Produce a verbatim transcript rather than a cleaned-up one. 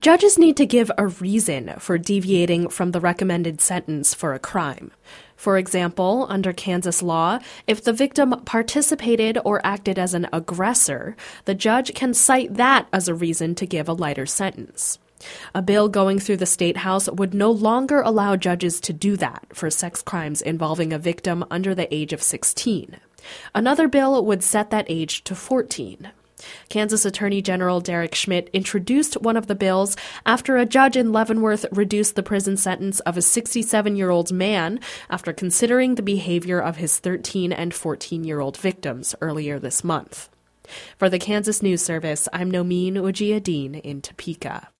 Judges need to give a reason for deviating from the recommended sentence for a crime. For example, under Kansas law, if the victim participated or acted as an aggressor, the judge can cite that as a reason to give a lighter sentence. A bill going through the State House would no longer allow judges to do that for sex crimes involving a victim under the age of sixteen. Another bill would set that age to fourteen. Kansas Attorney General Derek Schmidt introduced one of the bills after a judge in Leavenworth reduced the prison sentence of a sixty-seven-year-old man after considering the behavior of his thirteen and fourteen-year-old victims earlier this month. For the Kansas News Service, I'm Nomin Ujiyediin in Topeka.